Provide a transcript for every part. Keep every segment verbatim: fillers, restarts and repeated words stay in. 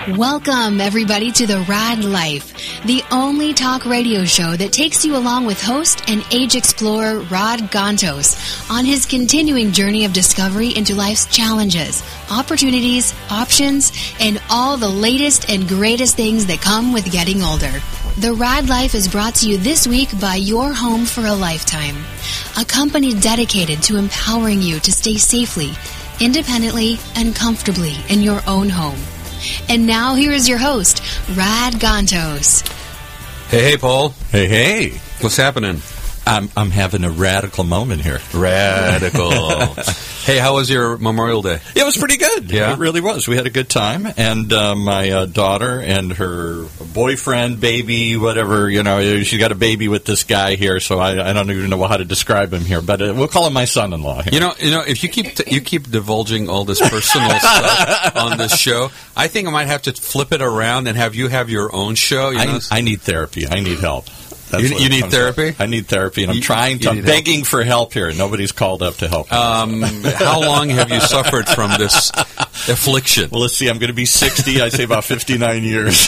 Welcome, everybody, to The Rad Life, the only talk radio show that takes you along with host and age explorer Rod Gantos on his continuing journey of discovery into life's challenges, opportunities, options, and all the latest and greatest things that come with getting older. The Rad Life is brought to you this week by Your Home for a Lifetime, a company dedicated to empowering you to stay safely, independently, and comfortably in your own home. And now here is your host, Rad Gantos. Hey, hey, Paul. Hey, hey. What's happening? I'm I'm having a radical moment here. Radical. Hey, how was your Memorial Day? It was pretty good. Yeah? It really was. We had a good time. And uh, my uh, daughter and her boyfriend, baby, whatever, you know, she got a baby with this guy here, so I, I don't even know how to describe him here. But uh, we'll call him my son-in-law here. You know, you know, if you keep t- you keep divulging all this personal stuff on this show, I think I might have to flip it around and have you have your own show. You know? I, I need therapy. I need help. That's you, you need therapy? Out. I need therapy, and I'm you, trying to, I'm begging help. for help here. Nobody's called up to help. Um, how long have you suffered from this affliction? Well, let's see. I'm going to be sixty. I say about fifty-nine years.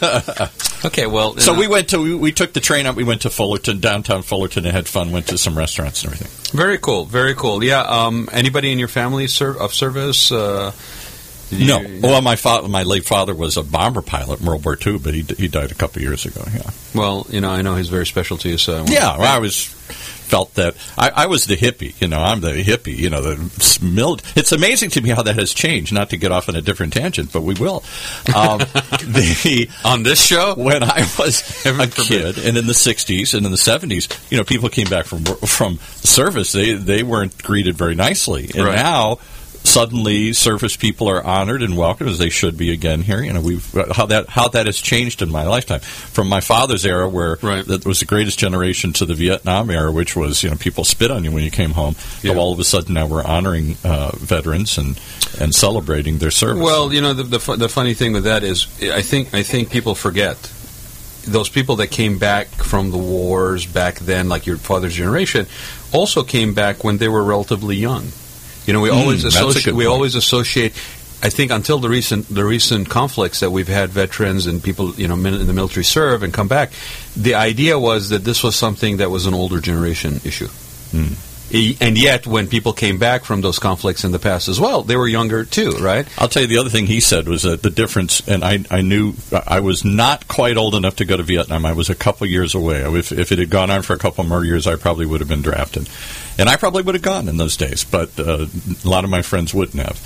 Okay, well. So know. we went to, we, we took the train up. We went to Fullerton, downtown Fullerton, and had fun. Went to some restaurants and everything. Very cool. Very cool. Yeah. Um, anybody in your family serve, of service? Uh, You, no. Well, my father, my late father was a bomber pilot in World War Two, but he he died a couple of years ago. Yeah. Well, you know, I know he's very special to you, so I yeah. Well, I was felt that I, I was the hippie. You know, I'm the hippie. You know, the mil- It's amazing to me how that has changed. Not to get off on a different tangent, but we will. Um, the, on this show, when I was a kid, and in the sixties and in the seventies, you know, people came back from from service. They they weren't greeted very nicely, and right. now. Suddenly, service people are honored and welcomed, as they should be again here. You know, we've how that how that has changed in my lifetime. From my father's era, where right. that was the greatest generation, to the Vietnam era, which was, you know, people spit on you when you came home. Yeah. So all of a sudden now we're honoring uh, veterans and, and celebrating their service. Well, you know, the, the the funny thing with that is, I think I think people forget those people that came back from the wars back then, like your father's generation, also came back when they were relatively young. You know, we always mm, associate. We point. always associate. I think until the recent the recent conflicts that we've had, veterans and people, you know, in the military serve and come back. The idea was that this was something that was an older generation issue. Mm. And yet, when people came back from those conflicts in the past as well, they were younger too, right? I'll tell you the other thing he said was that the difference, and I, I knew I was not quite old enough to go to Vietnam. I was a couple years away. If, if it had gone on for a couple more years, I probably would have been drafted. And I probably would have gone in those days, but uh, a lot of my friends wouldn't have.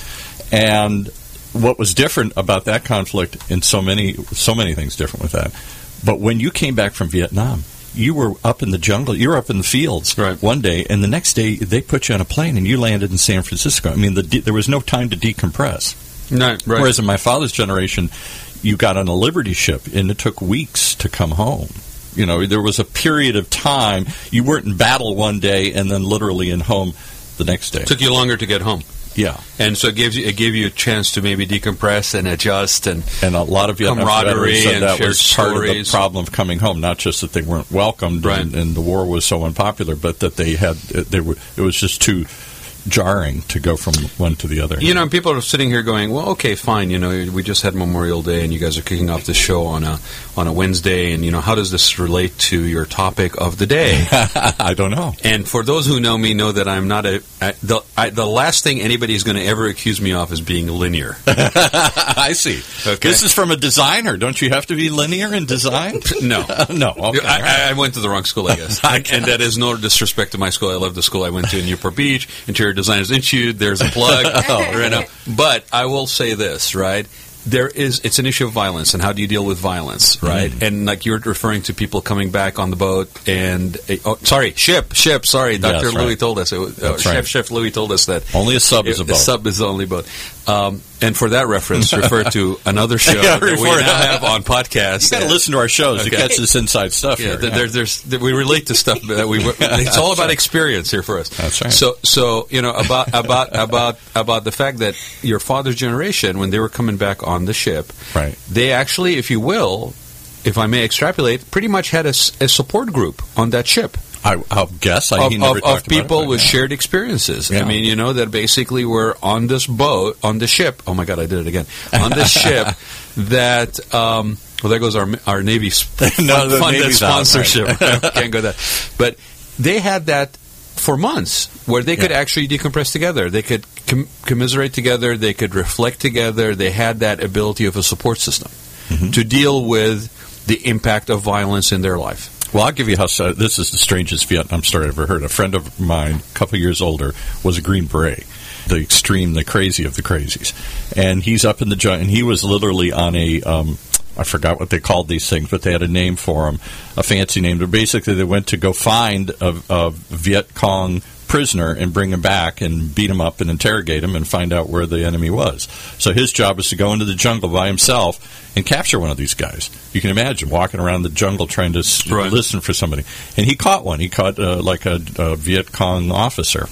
And what was different about that conflict, and so many, so many things different with that, but when you came back from Vietnam, you were up in the jungle, you were up in the fields right. one day, and the next day they put you on a plane and you landed in San Francisco. I mean, the de- there was no time to decompress. No, right. Whereas in my father's generation, you got on a Liberty ship and it took weeks to come home. You know, there was a period of time. You weren't in battle one day and then literally in home the next day. It took you longer to get home. Yeah, and so it gives you it gave you a chance to maybe decompress and adjust, and and a lot of Vietnam camaraderie said and that shared was part stories. of the problem of coming home. Not just that they weren't welcomed right. and, and the war was so unpopular, but that they had they were it was just too jarring to go from one to the other. You know, people are sitting here going, well, okay, fine, you know, we just had Memorial Day and you guys are kicking off the show on a on a Wednesday, and, you know, how does this relate to your topic of the day? I don't know. And for those who know me know that I'm not a... I, the, I, the last thing anybody's going to ever accuse me of is being linear. I see. Okay. This is from a designer. Don't you have to be linear in design? No. no. Okay. I, I went to the wrong school, I guess. Okay. and, and that is no disrespect to my school. I love the school I went to in Newport Beach. Interior Designers Institute. There's a plug. oh, right now. But I will say this, right? There is, it's an issue of violence, and how do you deal with violence, right? Mm. And like you're referring to people coming back on the boat, and uh, oh, sorry, ship, ship. Sorry, Doctor Yes, Louis right. told us. It was, uh, Chef right. Chef Louis told us that only a sub is a boat. A sub is the only boat. Um, and for that reference, refer to another show yeah, that we now have on podcast. You got to listen to our shows okay. to catch this inside stuff. Yeah, here. there, yeah. there's, there's, we relate to stuff that we. It's all about right. experience here for us. That's right. So, so you know about about about about the fact that your father's generation, when they were coming back on the ship, right? They actually, if you will, if I may extrapolate, pretty much had a, a support group on that ship. I, I'll guess. I, of, he never of, talked of people about it, with yeah. shared experiences. Yeah. I mean, you know, that basically were on this boat, on the ship. Oh my God, I did it again. On this ship that, um, well, there goes our our Navy sp- no, the funded Navy's sponsorship. out, right. Can't go that. But they had that for months where they could Yeah. actually decompress together. They could com- commiserate together. They could reflect together. They had that ability of a support system mm-hmm. to deal with the impact of violence in their life. Well, I'll give you how so, this is the strangest Vietnam story I've ever heard. A friend of mine, a couple years older, was a Green Beret, the extreme, the crazy of the crazies. And he's up in the jungle, and he was literally on a, um, I forgot what they called these things, but they had a name for them, a fancy name. But basically, they went to go find a, a Viet Cong prisoner and bring him back and beat him up and interrogate him and find out where the enemy was. So his job was to go into the jungle by himself and capture one of these guys. You can imagine walking around the jungle trying to s- Right. listen for somebody. And he caught one. He caught uh, like a, a Viet Cong officer.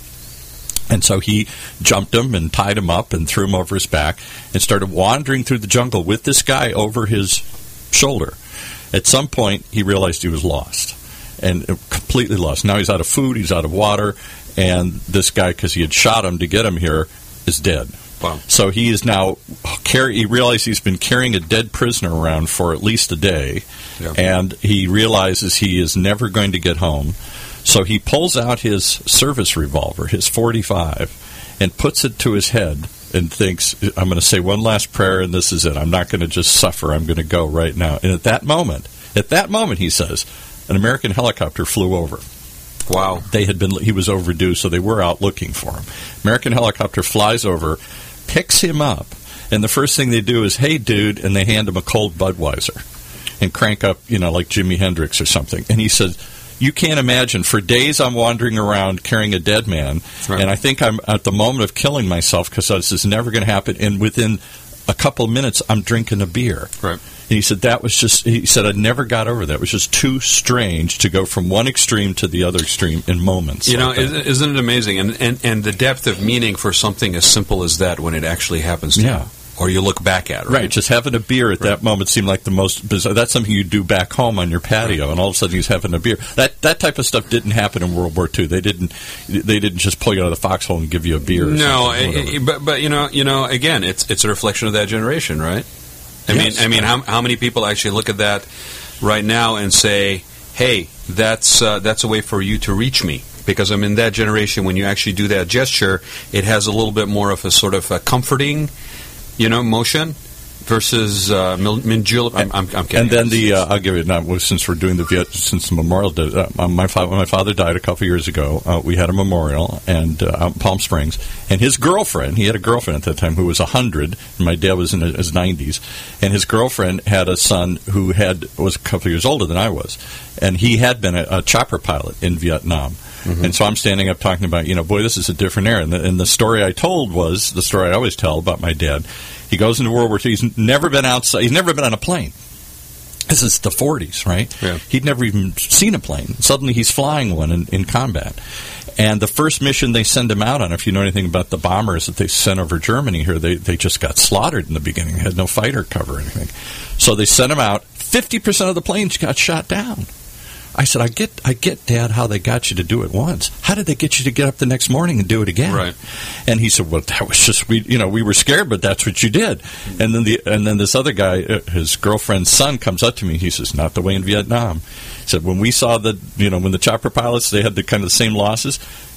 And so he jumped him and tied him up and threw him over his back and started wandering through the jungle with this guy over his shoulder. At some point, he realized he was lost and completely lost. Now he's out of food, he's out of water, and this guy, because he had shot him to get him here, is dead. Wow. So he is now, carry, he realized he's been carrying a dead prisoner around for at least a day, Yeah. and he realizes he is never going to get home. So he pulls out his service revolver, his forty-five, and puts it to his head and thinks, I'm going to say one last prayer and this is it. I'm not going to just suffer. I'm going to go right now. And at that moment, at that moment, he says, an American helicopter flew over. Wow. They had been, he was overdue, so they were out looking for him. American helicopter flies over, picks him up, and the first thing they do is, hey, dude, and they hand him a cold Budweiser and crank up, you know, like Jimi Hendrix or something. And he said, you can't imagine, for days I'm wandering around carrying a dead man, Right. and I think I'm at the moment of killing myself because this is never going to happen, and within a couple of minutes, I'm drinking a beer. Right. And he said that was just, he said, I never got over that. It was just too strange to go from one extreme to the other extreme in moments. You know, like that. isn't isn't it amazing? And, and and the depth of meaning for something as simple as that when it actually happens to Yeah. you. Or you look back at it. Right, Right. just having a beer at that moment seemed like the most bizarre. That's something you do back home on your patio, and all of a sudden he's having a beer. That that type of stuff didn't happen in World War Two. They didn't they didn't just pull you out of the foxhole and give you a beer. Or No, something, it- it- but but you know you know again, it's it's a reflection of that generation, right? I Yes. mean, I mean, how how many people actually look at that right now and say, "Hey, that's uh, that's a way for you to reach me." Because I'm in that generation. When you actually do that gesture, it has a little bit more of a sort of a comforting, you know, motion versus uh, Mil- Minjul. I'm, I'm, I'm kidding. And then the uh, I'll give you now since we're doing the Viet, since the memorial. Day, uh, my father when my father died a couple years ago, uh, we had a memorial and uh, out in Palm Springs, and his girlfriend. He had a girlfriend at that time who was a hundred, and my dad was in his nineties, and his girlfriend had a son who had was a couple years older than I was, and he had been a, a chopper pilot in Vietnam. Mm-hmm. And so I'm standing up talking about, you know, boy, this is a different era. And the, and the story I told was the story I always tell about my dad. He goes into World War Two. He's never been outside. He's never been on a plane. This is the forties, right? Yeah. He'd never even seen a plane. Suddenly he's flying one in, in combat. And the first mission they send him out on, if you know anything about the bombers that they sent over Germany here, they, they just got slaughtered in the beginning. They had no fighter cover or anything. So they sent him out. fifty percent of the planes got shot down. I said, I get, I get, Dad, how they got you to do it once. How did they get you to get up the next morning and do it again? Right. And he said, well, that was just we, you know, we were scared, but that's what you did. And then the, and then this other guy, uh, his girlfriend's son, comes up to me. He says, not the way in Vietnam. He said, when we saw the, you know, when the chopper pilots, they had the kind of the same losses.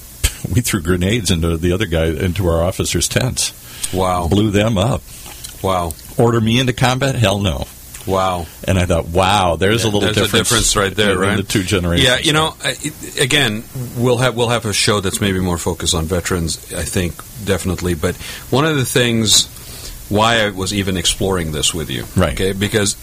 We threw grenades into the other guy, into our officers' tents. Wow. Blew them up. Wow. Order me into combat? Hell no. Wow. And I thought, wow, there's Yeah, a little there's difference, a difference right there, in right? the two generations. Yeah, you know, I- it- again, we'll have we'll have a show that's maybe more focused on veterans, I think, definitely. But one of the things why I was even exploring this with you, Right. okay, because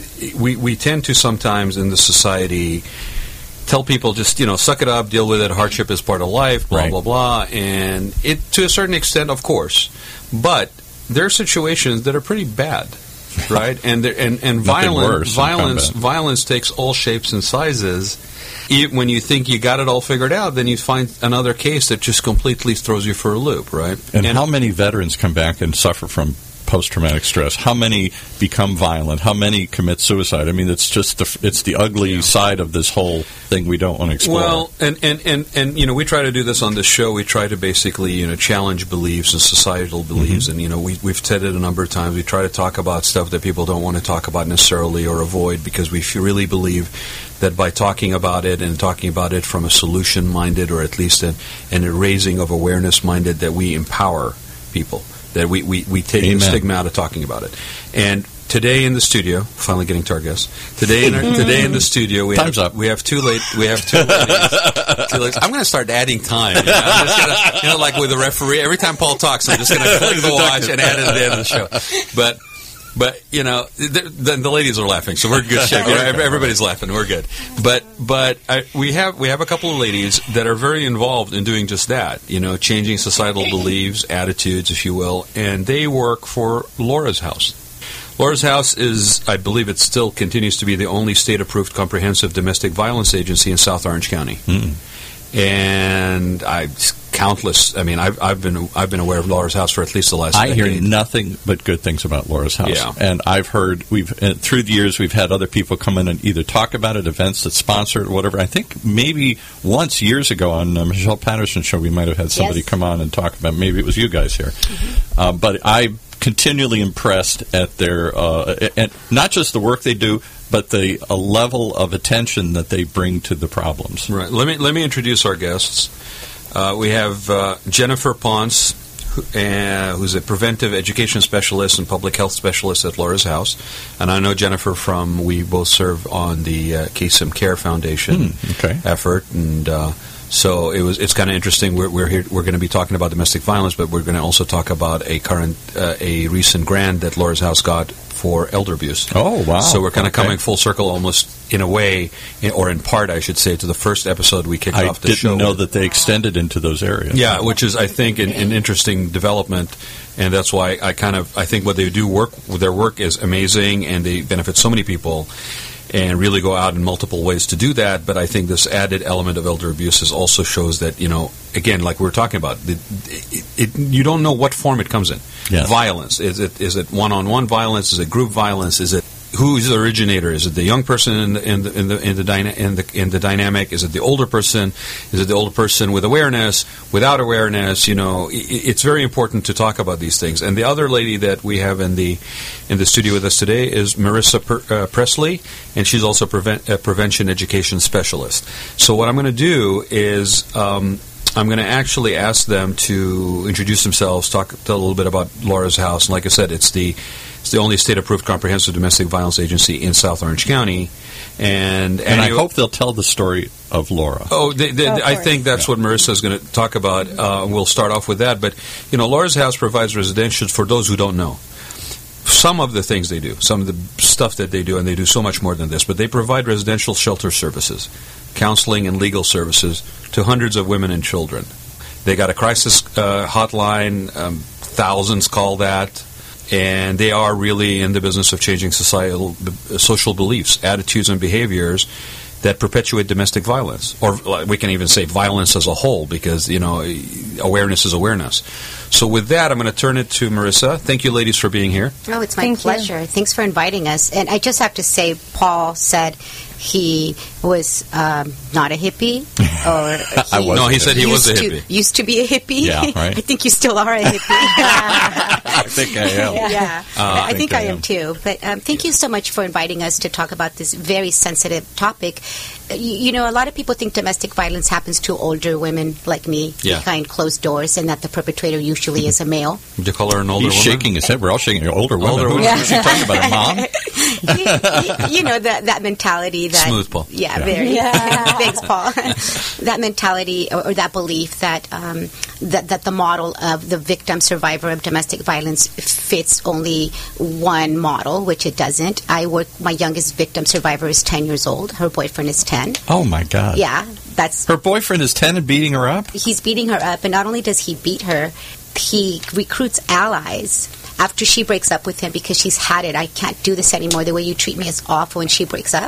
we we tend to sometimes in the society tell people just, you know, suck it up, deal with it, hardship is part of life, blah, Right. blah, blah. And it, to a certain extent, of course. But there are situations that are pretty bad, right? And there, and, and Nothing violence, worse than violence, combat. violence takes all shapes and sizes. E- When you think you got it all figured out, then you find another case that just completely throws you for a loop, right? And, how many veterans come back and suffer from post-traumatic stress? How many become violent? How many commit suicide? I mean, it's just the, it's the ugly yeah. side of this whole thing we don't want to explore. Well, and, and, and, and, you know, we try to do this on this show. We try to basically, you know, challenge beliefs and societal beliefs. Mm-hmm. And, you know, we, we've said it a number of times. We try to talk about stuff that people don't want to talk about necessarily or avoid, because we really believe that by talking about it and talking about it from a solution-minded, or at least an, an a raising of awareness-minded, that we empower people, that we, we, we take Amen. the stigma out of talking about it. And today in the studio, finally getting to our guests. Today in our, today in the studio, we Time's have up. we have two late we have two ladies. two ladies. I'm going to start adding time. You know, I'm just gonna, you know, like with the referee, every time Paul talks, I'm just going to click the watch and add it at the end of the show. But. But, you know, the, the, the ladies are laughing, so we're in good shape. You know, everybody's laughing. We're good. But but I, we have we have a couple of ladies that are very involved in doing just that, you know, changing societal beliefs, attitudes, if you will, and they work for Laura's House. Laura's House is, I believe it still continues to be the only state-approved comprehensive domestic violence agency in South Orange County. Mm. And I countless. I mean, I've I've been I've been aware of Laura's House for at least the last. I decade. hear nothing but good things about Laura's House. Yeah. And I've heard we've uh, through the years we've had other people come in and either talk about it, events that sponsor it, or whatever. I think maybe once years ago on uh, Michelle Patterson's show, we might have had somebody yes. come on and talk about. Maybe it was you guys here, mm-hmm. uh, but I. continually impressed at their, uh, and not just the work they do, but the a level of attention that they bring to the problems. Right. Let me let me introduce our guests. Uh, we have uh, Jennifer Ponce, who, uh, who's a preventive education specialist and public health specialist at Laura's House, and I know Jennifer from we both serve on the uh, K S I M Care Foundation mm, okay. effort, and. Uh, So it was. It's kind of interesting. We're, we're here. We're going to be talking about domestic violence, but we're going to also talk about a current, uh, a recent grant that Laura's House got for elder abuse. Oh, wow! So we're kind of okay. coming full circle, almost in a way, in, or in part, I should say, to the first episode we kicked I off the show. I didn't know that they extended into those areas. Yeah, which is, I think, an, an interesting development, and that's why I kind of I think what they do work. Their work is amazing, and they benefit so many people. And really go out in multiple ways to do that. But I think this added element of elder abuse is also shows that, you know, again, like we were talking about, it, it, it, you don't know what form it comes in. Yes. Violence. Is it is it one-on-one violence? Is it group violence? Is it who is the originator? Is it the young person in the in the in the in the, dyna- in the in the dynamic? Is it the older person? Is it the older person with awareness, without awareness? You know, it, it's very important to talk about these things. And the other lady that we have in the in the studio with us today is Marissa per, uh, Presley, and she's also prevent, a prevention education specialist. So what I'm going to do is. Um, I'm going to actually ask them to introduce themselves, talk, tell a little bit about Laura's House. And like I said, it's the it's the only state-approved comprehensive domestic violence agency in South Orange County. And, and I hope they'll tell the story of Laura. Oh, they, they, oh I think that's yeah. what Marissa is going to talk about. Uh, we'll start off with that. But, you know, Laura's House provides residential for those who don't know. Some of the things they do, some of the stuff that they do, and they do so much more than this, but they provide residential shelter services, counseling and legal services to hundreds of women and children. They got a crisis uh, hotline, um, thousands call that, and they are really in the business of changing societal, social beliefs, attitudes, and behaviors that perpetuate domestic violence, or we can even say violence as a whole, because, you know, awareness is awareness. So with that, I'm going to turn it to Marissa. Thank you, ladies, for being here. Oh, it's my Thank pleasure. You. Thanks for inviting us. And I just have to say, Paul said he was um, not a hippie. Or I was. No, he said he was a hippie. To, used to be a hippie. Yeah, right. I think you still are a hippie. I think I am. Yeah, yeah. Uh, I, I think, think I, I am am. too. But um, thank you so much for inviting us to talk about this very sensitive topic. You, you know, a lot of people think domestic violence happens to older women like me yeah. behind closed doors, and that the perpetrator usually is a male. Would you call her an older He's woman? shaking his head. We're all shaking. Older women. Older Who's women. she talking about? Her mom? you, you know, that, that mentality. That, Smooth, Paul. Yeah, Yeah. very. Yeah. Thanks, Paul. That mentality or, or that belief that, um, that that the model of the victim survivor of domestic violence fits only one model, which it doesn't. I work. My youngest victim survivor is ten years old. Her boyfriend is ten. Oh my God. Yeah, that's Her boyfriend is ten and beating her up? he's beating her up, and not only does he beat her, he recruits allies after she breaks up with him because she's had it. I can't do this anymore. The way you treat me is awful, and she breaks up.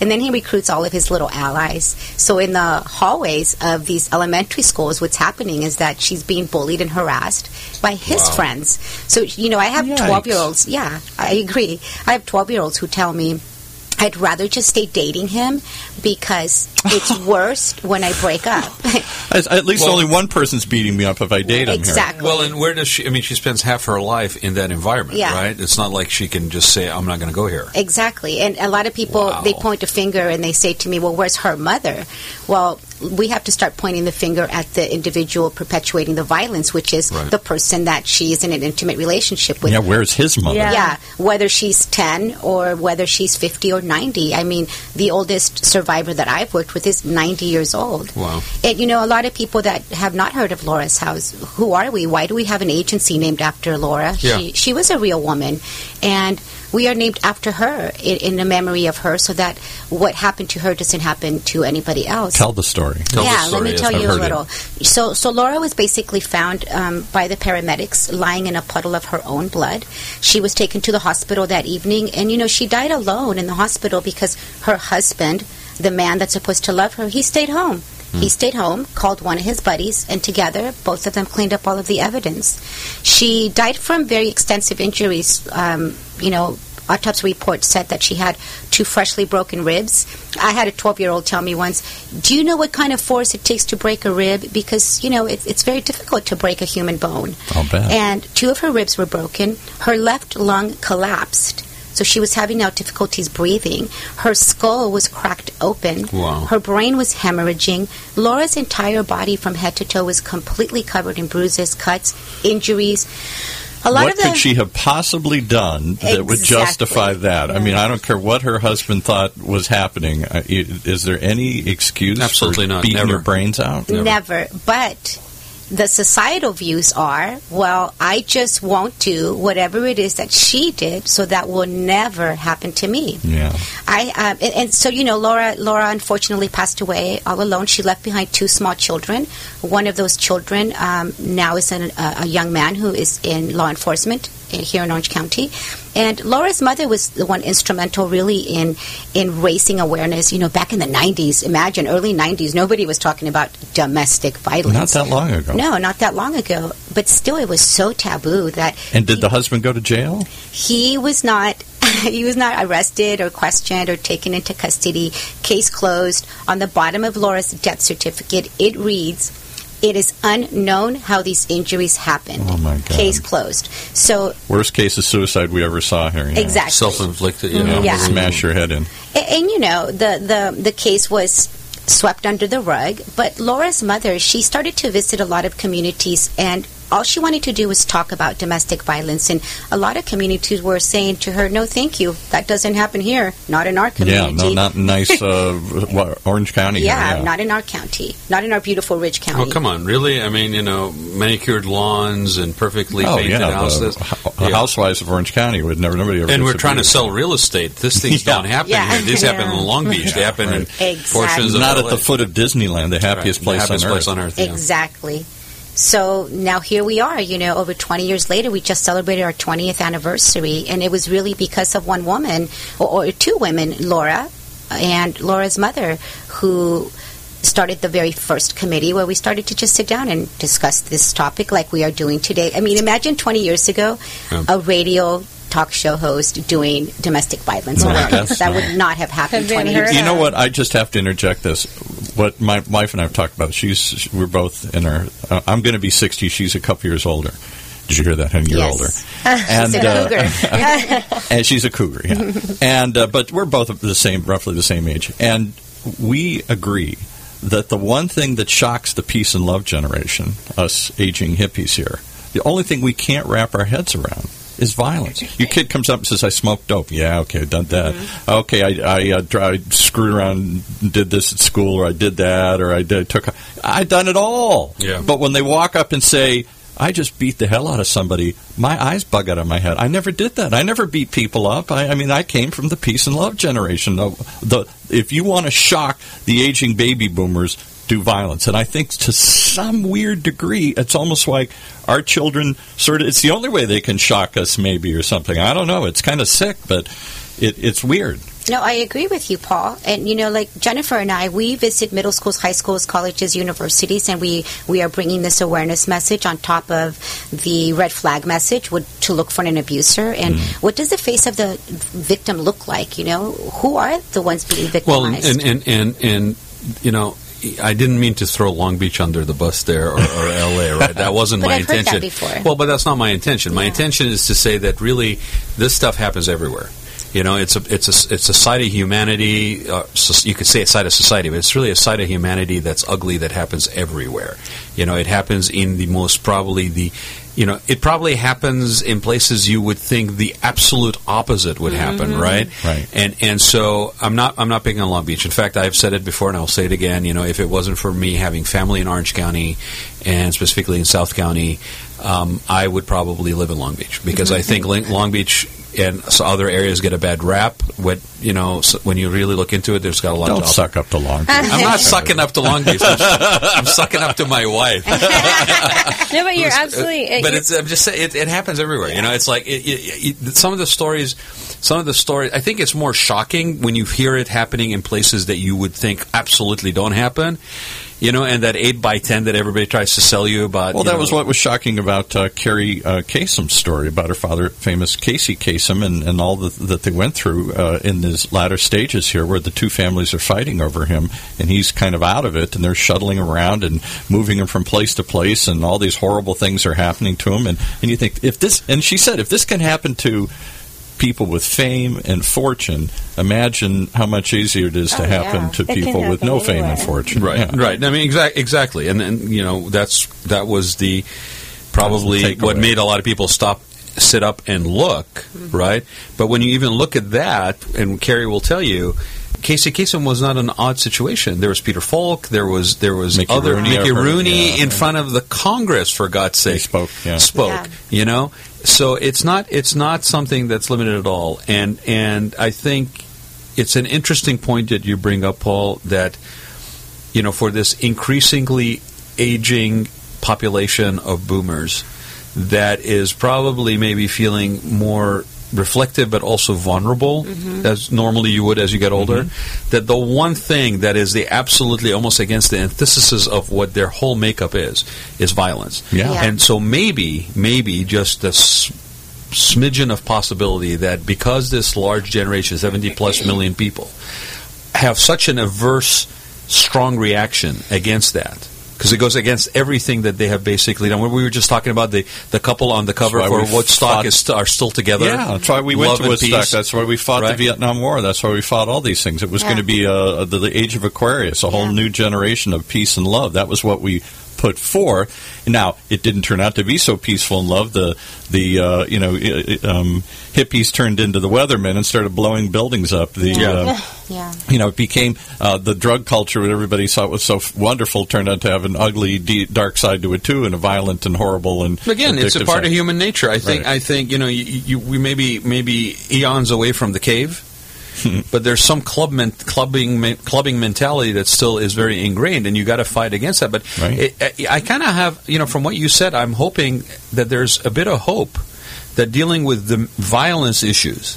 And then he recruits all of his little allies. So in the hallways of these elementary schools, what's happening is that she's being bullied and harassed by his Wow. friends. So, you know, I have Yikes. twelve-year-olds. Yeah, I agree. I have twelve-year-olds who tell me, I'd rather just stay dating him because it's worse when I break up. At at least Well- only one person's beating me up if I date him Exactly. Well, and where does she? I mean, she spends half her life in that environment, Yeah. right? It's not like she can just say, "I'm not going to go here." Exactly. And a lot of people, Wow. they point a finger and they say to me, well, where's her mother? Well, we have to start pointing the finger at the individual perpetuating the violence, which is Right. the person that she is in an intimate relationship here. with. Yeah, where's his mother? Yeah. Yeah, whether she's ten or whether she's fifty or ninety. I mean, the oldest survivor that I've worked with is ninety years old. Wow. And, you know, a lot of people that have not heard of Laura's House, who are we? Why do we have an agency named after Laura? Yeah. She, she was a real woman. And we are named after her in, in the memory of her so that what happened to her doesn't happen to anybody else. Tell the story. Tell the yeah, story, let me yes, tell I've you a heard it. little. So, so Laura was basically found um, by the paramedics lying in a puddle of her own blood. She was taken to the hospital that evening, and you know she died alone in the hospital because her husband, the man that's supposed to love her, he stayed home. He stayed home, called one of his buddies, and together, both of them cleaned up all of the evidence. She died from very extensive injuries. Um, you know, autopsy report said that she had two freshly broken ribs. I had a twelve-year-old tell me once, do you know what kind of force it takes to break a rib? Because, you know, it, it's very difficult to break a human bone. I'll bet. And two of her ribs were broken. Her left lung collapsed. So she was having now difficulties breathing. Her skull was cracked open. Wow. Her brain was hemorrhaging. Laura's entire body from head to toe was completely covered in bruises, cuts, injuries. A lot What of the, could she have possibly done that would Exactly. justify that? I mean, I don't care what her husband thought was happening. Uh, i- Is there any excuse Absolutely for not. beating Never. her brains out? Never. Never. But the societal views are, well, I just won't do whatever it is that she did, so that will never happen to me. Yeah. I um, and, and so you know, Laura. Laura unfortunately passed away all alone. She left behind two small children. One of those children um, now is an, a, a young man who is in law enforcement here in Orange County. And Laura's mother was the one instrumental really in in raising awareness. You know, back in the nineties, imagine early nineties, nobody was talking about domestic violence. Not that long ago. No, not that long ago. But still, it was so taboo that And did the husband go to jail? he was not he was not arrested or questioned or taken into custody. Case closed. On the bottom of Laura's death certificate, it reads, "It is unknown how these injuries happened." Oh, my God. Case closed. So Worst case of suicide we ever saw here. you know. exactly. Self-inflicted, you know. Mm-hmm. Yeah. Smash your head in. A- And, you know, the, the, the case was swept under the rug. But Laura's mother, she started to visit a lot of communities, and all she wanted to do was talk about domestic violence. And a lot of communities were saying to her, no, thank you. That doesn't happen here. Not in our Yeah, community. no, not in nice uh, what, Orange County. yeah, here, yeah. not in our county. Not in our beautiful Ridge County. Well, come on, really? I mean, you know, manicured lawns and perfectly Oh, painted yeah, houses. the, the Yeah. housewives of Orange County would never, nobody ever. And we're disagreed trying to with sell that. real estate. These things Yeah. don't happen Yeah. here. These happen in Long Beach. They happen in Right. portions of Not L A. at the foot of Disneyland, the happiest Right. place the happiest on place earth. on earth. yeah. Exactly. So now here we are, you know, over twenty years later, we just celebrated our twentieth anniversary, and it was really because of one woman, or, or two women, Laura and Laura's mother, who started the very first committee where we started to just sit down and discuss this topic like we are doing today. I mean, imagine twenty years ago, Yeah. a radio talk show host doing domestic violence. Right, work. that's That not- would not have happened Have been twenty years heard ago. You know what? I just have to interject this. What my wife and I have talked about. She's we're both in our. Uh, I'm going to be sixty. She's a couple years older. Did you hear that? honey? You're Yes. older. She's a uh, cougar. and she's a cougar. Yeah. and uh, but we're both the same, roughly the same age, and we agree that the one thing that shocks the peace and love generation, us aging hippies here, the only thing we can't wrap our heads around is violence. Your kid comes up and says, I smoked dope. Yeah, okay, I've done that. Mm-hmm. Okay, I, I, uh, dr- I screwed around and did this at school, or I did that, or I did, took... I done it all. Yeah. But when they walk up and say, I just beat the hell out of somebody, my eyes bug out of my head. I never did that. I never beat people up. I, I mean, I came from the peace and love generation. The, the, if you want to shock the aging baby boomers, do violence. And I think to some weird degree, it's almost like our children sort of, it's the only way they can shock us maybe or something. I don't know. It's kind of sick, but it, it's weird. No, I agree with you, Paul. And, you know, like Jennifer and I, we visit middle schools, high schools, colleges, universities, and we, we are bringing this awareness message on top of the red flag message would, to look for an abuser. And mm. what does the face of the victim look like? You know, who are the ones being victimized? Well, and, and, and, and you know, I didn't mean to throw Long Beach under the bus there, or, or L A, right? That wasn't but my I've intention. Heard that before. Well, but that's not my intention. My yeah. intention is to say that really this stuff happens everywhere. You know, it's a it's a it's a side of humanity. Uh, so you could say a side of society, but it's really a side of humanity that's ugly that happens everywhere. You know, it happens in the most probably the. You know, it probably happens in places you would think the absolute opposite would happen, mm-hmm. right? Right. And and so I'm not I'm not picking on Long Beach. In fact, I've said it before, and I'll say it again. You know, if it wasn't for me having family in Orange County, and specifically in South County, um, I would probably live in Long Beach because mm-hmm. I think Long Beach and so other areas get a bad rap. When you know, so when you really look into it, there's got a lot. Don't of suck up to Long Beach. I'm not sucking up to Long Beach. I'm, I'm sucking up to my wife. No, but you're absolutely. But it's I'm just saying it, it happens everywhere. You know, it's like it, it, it, some of the stories. Some of the stories. I think it's more shocking when you hear it happening in places that you would think absolutely don't happen. You know, and that eight by ten that everybody tries to sell you about. Well, you that know, was what was shocking about uh, Carrie uh, Kasem's story about her father, famous Casey Kasem, and, and all the, that they went through uh, in these latter stages here, where the two families are fighting over him, and he's kind of out of it, and they're shuttling around and moving him from place to place, and all these horrible things are happening to him. And, and you think, if this, and she said, if this can happen to people with fame and fortune, imagine how much easier it is to oh, happen yeah. to It can people with happen no fame anywhere. and fortune. Right, Yeah. right. I mean, exa- exactly, and then you know that's that was the probably That's the what takeaway. made a lot of people stop, sit up, and look. Mm-hmm. Right, but when you even look at that, and Carrie will tell you, Casey Kasem was not an odd situation. There was Peter Falk. There was there was Mickey other Rooney, Mickey I heard, Rooney yeah. in front of the Congress, for God's They sake. spoke, yeah. Spoke. Yeah. You know, so it's not it's not something that's limited at all. And and I think it's an interesting point that you bring up, Paul. That you know, for this increasingly aging population of boomers, that is probably maybe feeling more reflective but also vulnerable, mm-hmm. as normally you would as you get older, mm-hmm. that the one thing that is the absolutely almost against the antithesis of what their whole makeup is, is violence. Yeah. Yeah. And so maybe, maybe just a s- smidgen of possibility that because this large generation, seventy plus million people, have such an averse, strong reaction against that, because it goes against everything that they have basically done. When we were just talking about the, the couple on the cover That's why for we Woodstock fought- is st- are still together. Yeah, that's why we went Love to and Woodstock. peace. That's why we fought Right. the Vietnam War. That's why we fought all these things. It was Yeah. going to be uh, the, the age of Aquarius, a whole Yeah. new generation of peace and love. That was what we put forth. Now, it didn't turn out to be so peaceful and love. The the uh, you know i- i- um, hippies turned into the weathermen and started blowing buildings up. The Yeah. uh, Yeah. you know, it became uh, the drug culture that everybody thought was so f- wonderful turned out to have an ugly, de- dark side to it too, and a violent and horrible and Again, it's a addictive part side. of human nature. I think. Right. I think you know, you, you, we may be maybe eons away from the cave, but there's some club men, clubbing men, clubbing mentality that still is very ingrained, and you got to fight against that. But Right. it, I, I kind of have, you know, from what you said, I'm hoping that there's a bit of hope that dealing with the violence issues,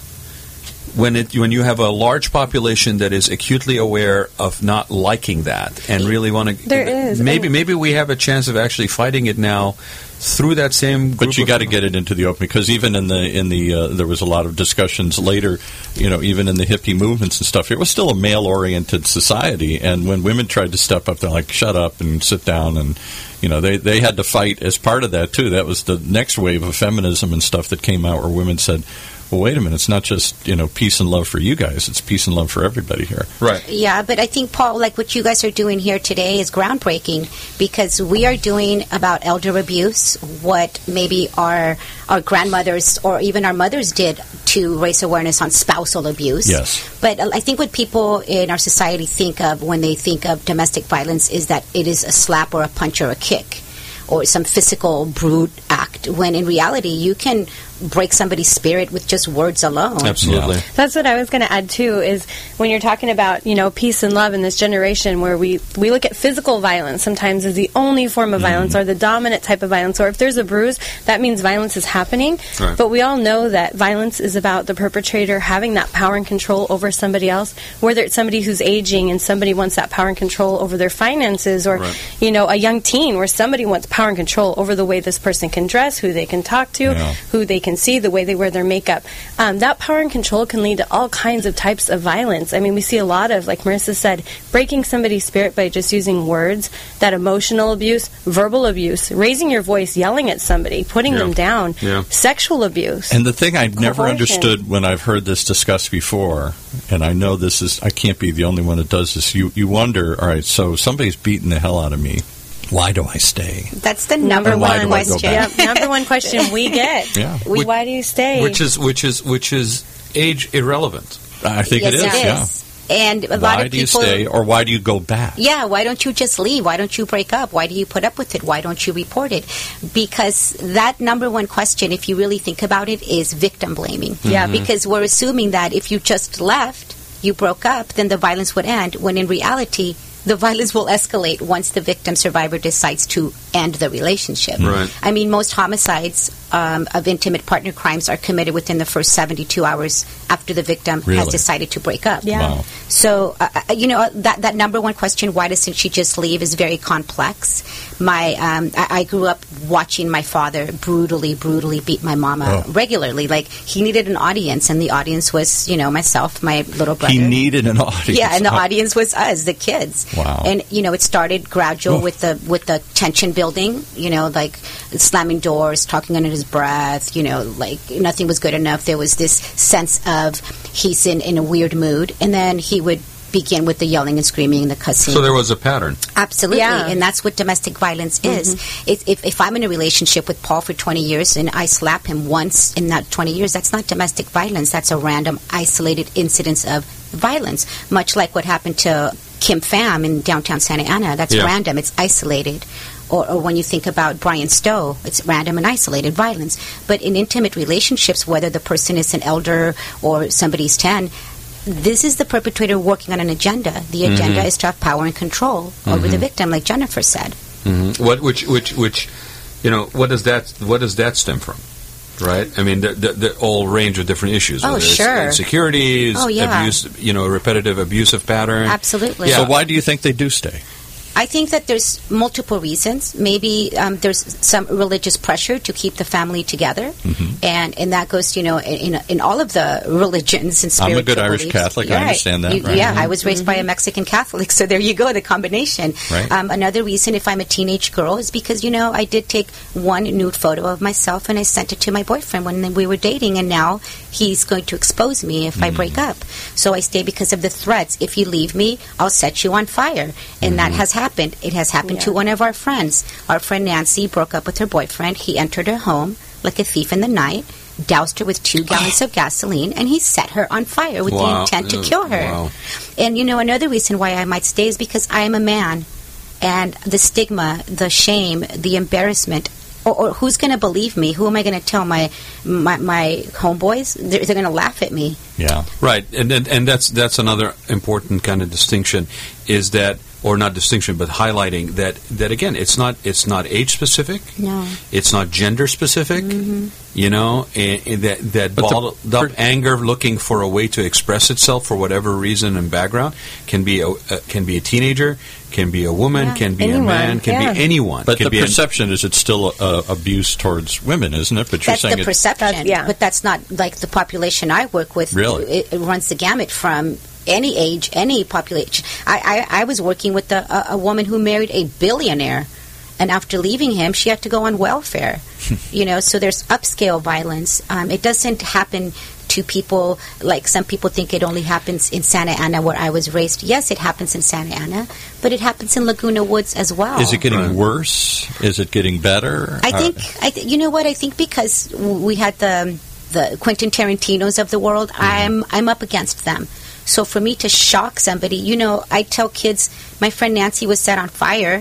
when it when you have a large population that is acutely aware of not liking that and really want to, There is. maybe And- maybe we have a chance of actually fighting it now through that same group. But you of- got to get it into the open, because even in the in the uh, there was a lot of discussions later, you know, even in the hippie movements and stuff, it was still a male oriented society, and when women tried to step up, they're like, shut up and sit down, and you know, they they had to fight as part of that too. That was the next wave of feminism and stuff that came out, where women said, well, wait a minute, it's not just, you know, peace and love for you guys, it's peace and love for everybody here. Right. Yeah, but I think, Paul, like what you guys are doing here today is groundbreaking, because we are doing about elder abuse what maybe our our grandmothers or even our mothers did to raise awareness on spousal abuse. Yes. But I think what people in our society think of when they think of domestic violence is that it is a slap or a punch or a kick or some physical brute act, when in reality you can break somebody's spirit with just words alone. Absolutely. Yeah. That's what I was going to add too. Is when you're talking about you know peace and love in this generation, where we we look at physical violence sometimes as the only form of mm-hmm. violence or the dominant type of violence, or if there's a bruise, that means violence is happening. Right. But we all know that violence is about the perpetrator having that power and control over somebody else, whether it's somebody who's aging and somebody wants that power and control over their finances, or right. you know a young teen where somebody wants power and control over the way this person can dress, who they can talk to, Yeah. who they can see, the way they wear their makeup. Um, that power and control can lead to all kinds of types of violence. I mean, we see a lot of, like Marissa said, breaking somebody's spirit by just using words, that emotional abuse, verbal abuse, raising your voice, yelling at somebody, putting Yeah. them down, Yeah. sexual abuse. And the thing I've never Coercion. understood when I've heard this discussed before, and I know this is, I can't be the only one that does this, you, you wonder, all right, so somebody's beating the hell out of me. Why do I stay? That's the number And why one do I go question. back? Yep, number one question we get. Yeah. We, why do you stay? Which is which is which is age irrelevant. I think Yes, it is, it yeah. is. And a lot Why of do you people, stay, or why do you go back? yeah, why don't you just leave? Why don't you break up? Why do you put up with it? Why don't you report it? Because that number one question, if you really think about it, is victim blaming. Yeah. Because we're assuming that if you just left, you broke up, then the violence would end, when in reality, the violence will escalate once the victim survivor decides to end the relationship. Right. I mean, most homicides um, of intimate partner crimes are committed within the first seventy-two hours after the victim Really? has decided to break up. Yeah. Wow. So, uh, uh, you know, that, that number one question, why doesn't she just leave, is very complex. My, um, I, I grew up watching my father brutally, brutally beat my mama Oh. regularly. Like, he needed an audience, and the audience was, you know, myself, my little brother. He needed an audience. Yeah, and the Huh. audience was us, the kids. Wow. And you know, it started gradual Oh. with the with the tension building. You know, like slamming doors, talking under his breath. You know, like nothing was good enough. There was this sense of he's in in a weird mood, and then he would begin with the yelling and screaming and the cussing. So there was a pattern. Absolutely, Yeah. and that's what domestic violence is. If, if, if I'm in a relationship with Paul for twenty years and I slap him once in that twenty years, that's not domestic violence. That's a random, isolated incidence of violence, much like what happened to Kim Pham in downtown Santa Ana. That's Yeah. random. It's isolated. Or, or when you think about Brian Stowe, it's random and isolated violence. But in intimate relationships, whether the person is an elder or somebody's ten, this is the perpetrator working on an agenda. The agenda Mhm. is to have power and control over the victim, like Jennifer said. hmm What which which which you know what does that what does that stem from? Right, I mean, the, the, the whole range of different issues. Oh, whether it's sure. insecurities, Oh, yeah. abuse, you know, repetitive abusive pattern. Absolutely. Yeah. So why do you think they do stay? I think that there's multiple reasons. Maybe um, there's some religious pressure to keep the family together, Mm-hmm. and and that goes, you know, in in all of the religions and I'm spiritual a good Irish beliefs. Catholic. I Right. understand that, You- right. Yeah, I was raised by a Mexican Catholic, so there you go, the combination. Right. Um, another reason, if I'm a teenage girl, is because, you know, I did take one nude photo of myself and I sent it to my boyfriend when we were dating, and now he's going to expose me if I Mm. break up. So I stay because of the threats. If you leave me, I'll set you on fire, and that has happened. It has happened to Yeah. one of our friends. Our friend Nancy broke up with her boyfriend. He entered her home like a thief in the night, doused her with two gallons of gasoline, and he set her on fire with the Wow. intent to Uh, kill her. wow. And, you know, another reason why I might stay is because I am a man. And the stigma, the shame, the embarrassment, or, or who's going to believe me? Who am I going to tell? My my, my homeboys? They're, they're going to laugh at me. Yeah. Right, and, and and that's that's another important kind of distinction, is that, or not distinction, but highlighting that that again, it's not it's not age specific, No. it's not gender specific, you know, and, and that that But the bottled up per- anger looking for a way to express itself for whatever reason and background can be a uh, can be a teenager, can be a woman, Yeah. can be Anyone, a man, can yeah. be anyone. But can the be an- perception is it's still uh, abuse towards women, isn't it? But you're That's saying the it, perception. That's- yeah. But that's not like the population I work with. Really? It, it runs the gamut from any age, any population. I, I, I was working with a, a, a woman who married a billionaire, and after leaving him, she had to go on welfare. You know, so there's upscale violence. Um, it doesn't happen to people like some people think it only happens in Santa Ana, where I was raised. Yes, it happens in Santa Ana, but it happens in Laguna Woods as well. is it getting Right. worse? Is it getting better? I Uh, think, I th- you know what? I think because w- we had the the Quentin Tarantinos of the world, I'm I'm up against them. So for me to shock somebody, you know, I tell kids, my friend Nancy was set on fire,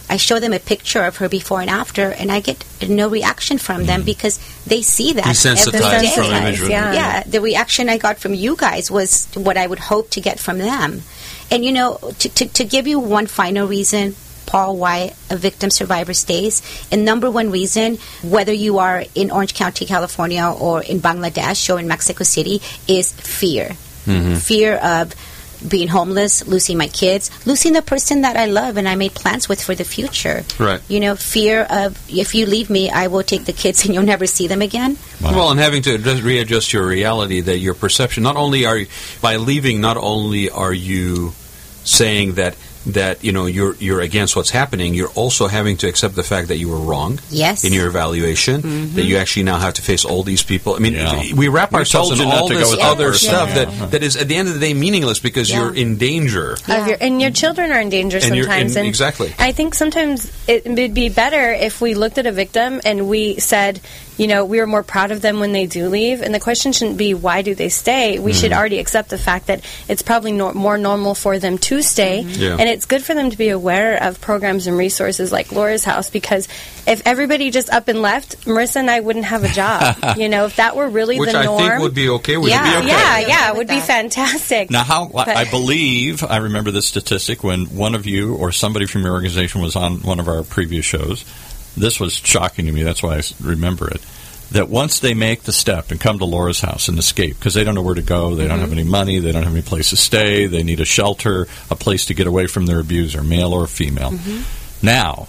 I show them a picture of her before and after, and I get no reaction from them because they see that every Desensitized day. from imagery. Yeah. Yeah, the reaction I got from you guys was what I would hope to get from them. And, you know, to, to, to give you one final reason, Paul, why a victim survivor stays, and number one reason, whether you are in Orange County, California, or in Bangladesh or in Mexico City, is fear. Mm-hmm. Fear of being homeless, losing my kids, losing the person that I love and I made plans with for the future. Right. You know, fear of, if you leave me, I will take the kids and you'll never see them again. Wow. Well, and having to adjust, readjust your reality, that your perception, not only are you, by leaving, not only are you saying that that you know you're you're against what's happening, you're also having to accept the fact that you were wrong Yes. in your evaluation, Mhm. that you actually now have to face all these people. I mean, Yeah. we wrap We ourselves told in you not all to go this with that other person. stuff Yeah. that, that is at the end of the day meaningless because Yeah. you're in danger. Yeah. Of your, and your children are in danger And you're sometimes. in- and exactly. I think sometimes it would be better if we looked at a victim and we said, you know, we are more proud of them when they do leave. And the question shouldn't be, why do they stay? We should already accept the fact that it's probably nor- more normal for them to stay. Yeah. And it's good for them to be aware of programs and resources like Laura's House, because if everybody just up and left, Marissa and I wouldn't have a job. You know, if that were really Which the I norm. think would be okay. Would Yeah. it be okay? yeah, Okay. yeah, it With would be that. fantastic. Now, how But- I believe I remember this statistic when one of you or somebody from your organization was on one of our previous shows. This was shocking to me. That's why I s- remember it. That once they make the step and come to Laura's House and escape, because they don't know where to go, they don't have any money, they don't have any place to stay, they need a shelter, a place to get away from their abuser, male or female. Now,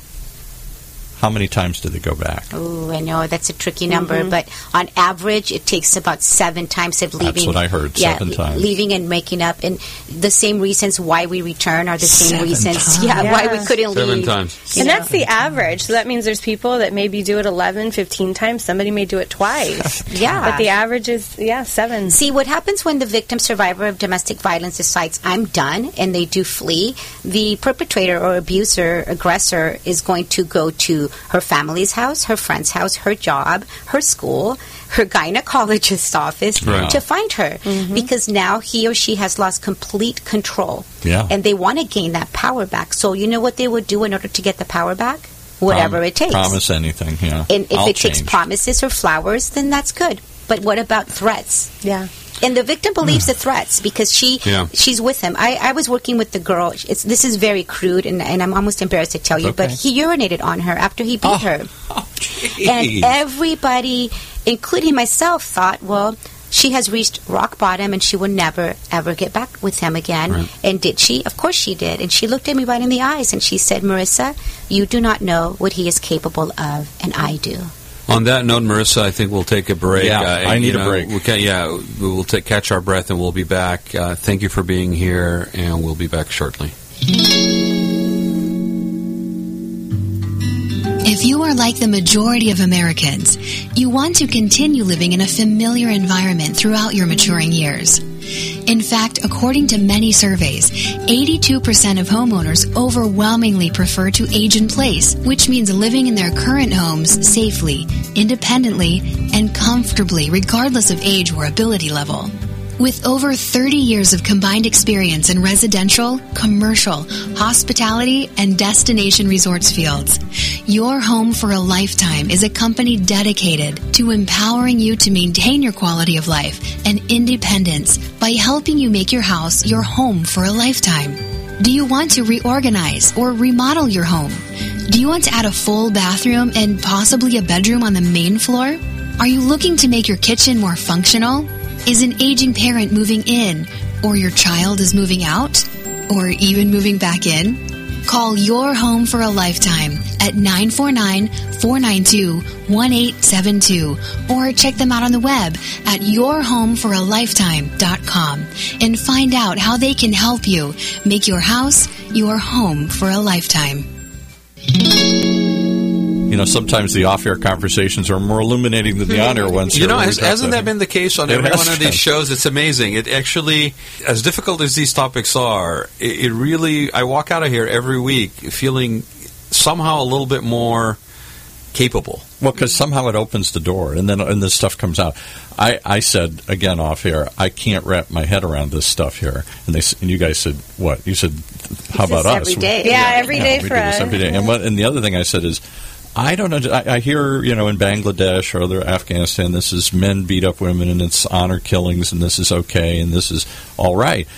how many times do they go back? Oh, I know that's a tricky number, but on average, it takes about seven times of leaving. That's what I heard, Yeah, seven times. leaving and making up, and the same reasons why we return are the same Seven reasons. times. Yeah, Yeah. why we couldn't Seven leave. times. You And know? that's the average. So that means there's people that maybe do it eleven, fifteen times. Somebody may do it twice. Yeah. But the average is, yeah, seven. See, what happens when the victim survivor of domestic violence decides, I'm done, and they do flee, the perpetrator or abuser, aggressor, is going to go to her family's house, her friend's house, her job, her school, her gynecologist's office Right. to find her. Because now he or she has lost complete control. Yeah. And they want to gain that power back. So you know what they would do in order to get the power back? Whatever Prom- it takes. Promise anything, yeah. And if I'll it takes change. promises or flowers, then that's good. But what about threats? Yeah. And the victim believes the threats because she Yeah. she's with him. I, I was working with the girl. It's, this is very crude, and, and I'm almost embarrassed to tell you, but Okay. he urinated on her after he beat her. Oh, And geez. everybody, including myself, thought, well, she has reached rock bottom and she will never, ever get back with him again. Right. And did she? Of course she did. And she looked at me right in the eyes and she said, Marissa, you do not know what he is capable of, and I do. On that note, Marissa, I think we'll take a break. Yeah, uh, I and, need you a know, break. We can, yeah, we will take, catch our breath and we'll be back. Uh, thank you for being here, and we'll be back shortly. If you are like the majority of Americans, you want to continue living in a familiar environment throughout your maturing years. In fact, according to many surveys, eighty-two percent of homeowners overwhelmingly prefer to age in place, which means living in their current homes safely, independently, and comfortably regardless of age or ability level. With over thirty years of combined experience in residential, commercial, hospitality, and destination resorts fields, Your Home for a Lifetime is a company dedicated to empowering you to maintain your quality of life and independence by helping you make your house your home for a lifetime. Do you want to reorganize or remodel your home? Do you want to add a full bathroom and possibly a bedroom on the main floor? Are you looking to make your kitchen more functional? Is an aging parent moving in, or your child is moving out, or even moving back in? Call Your Home for a Lifetime at nine four nine, four nine two, one eight seven two or check them out on the web at your home for a lifetime dot com and find out how they can help you make your house your home for a lifetime. You know, sometimes the off-air conversations are more illuminating than the on-air ones. You here know, where we has, got hasn't the- that been the case on It every has one of been. these shows? It's amazing. It actually, as difficult as these topics are, it, it really, I walk out of here every week feeling somehow a little bit more capable. Well, because somehow it opens the door, and then and this stuff comes out. I, I said, again, off here, I can't wrap my head around this stuff here. And they s- and you guys said, what? You said, how It's about just us? every day. Yeah, every day we for do this us. every day. And, what, and the other thing I said is, I don't know. I, I hear, you know, in Bangladesh or other Afghanistan, this is men beat up women and it's honor killings and this is okay and this is all right.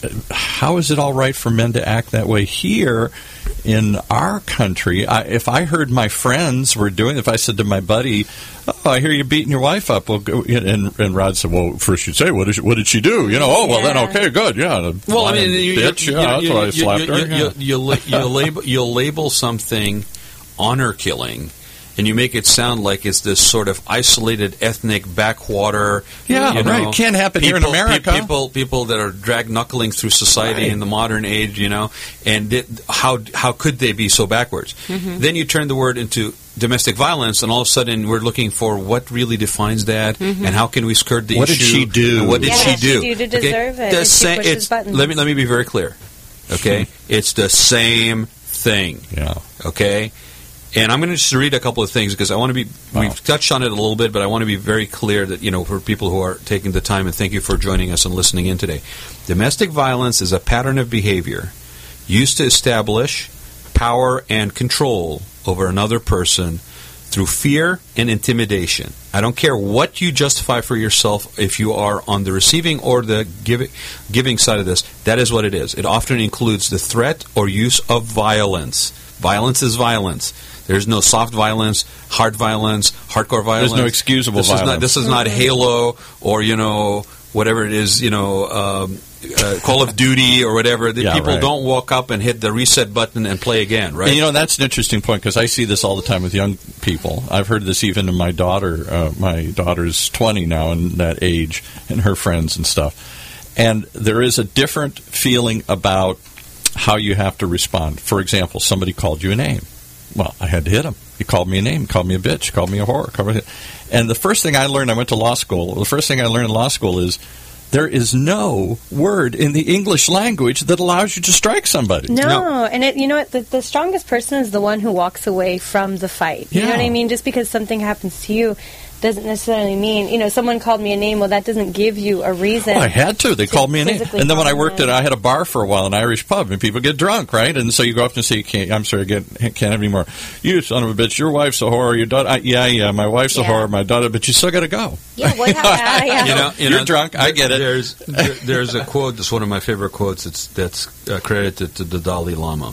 How is it all right for men to act that way here in our country? I, if I heard my friends were doing, if I said to my buddy, "Oh, I hear you beating your wife up," well, go, and, and Rod said, "Well, first you'd say, what did she, what did she do?" You know, oh, well, then Yeah. okay, good, yeah. Well, I mean, you, bitch, you, yeah, you, that's why I you, slapped you, her. you, yeah. you, you, la- you label, you'll label something honor killing, and you make it sound like it's this sort of isolated ethnic backwater. Yeah, you know, right. Can't happen here in people- America. pe- People, people that are drag knuckling through society Right. in the modern age, you know, and it, how how could they be so backwards? Mm-hmm. Then you turn the word into domestic violence, and all of a sudden we're looking for what really defines that, Mm-hmm. and how can we skirt the What did issue? she do? and What did Yeah, she what did do? she do to deserve it? The Did she same- push his it's- buttons? let me let me be very clear. Okay, it's the same thing. Yeah. Okay, and I'm going to just read a couple of things because I want to be. Wow. We've touched on it a little bit, but I want to be very clear that, you know, for people who are taking the time, and thank you for joining us and listening in today. Domestic violence is a pattern of behavior used to establish power and control over another person through fear and intimidation. I don't care what you justify for yourself if you are on the receiving or the giving, giving side of this. That is what it is. It often includes the threat or use of violence. Violence is violence. There's no soft violence, hard violence, hardcore violence. There's no excusable this violence. Is not, this is not Halo or, you know, whatever it is, you know, um, uh, Call of Duty or whatever. The Yeah, people right. don't walk up and hit the reset button and play again, right? And, you know, that's an interesting point because I see this all the time with young people. I've heard this even in my daughter. Uh, my daughter's twenty now and that age, and her friends and stuff. And there is a different feeling about how you have to respond. For example, somebody called you a name. Well, I had to hit him. He called me a name, called me a bitch, called me a whore. Called me... And the first thing I learned, I went to law school, the first thing I learned in law school is there is no word in the English language that allows you to strike somebody. No, No. and it, you know what? The, the strongest person is the one who walks away from the fight. You know Yeah. what I mean? Just because something happens to you doesn't necessarily mean, you know, someone called me a name. Well, that doesn't give you a reason. Oh, I had to. They to called me a name. physically And then when I call worked them. at, I had a bar for a while, an Irish pub, and people get drunk, right? And so you go up and say, you can't, I'm sorry, I get, can't have any more. You son of a bitch, your wife's a whore, your daughter, I, yeah, yeah, my wife's a Yeah. whore, my daughter, but you still got to go. Yeah, what happened? Yeah, yeah. You know, you You're know, drunk, I get it. There's there, there's a quote that's one of my favorite quotes. It's that's uh, credited to the Dalai Lama.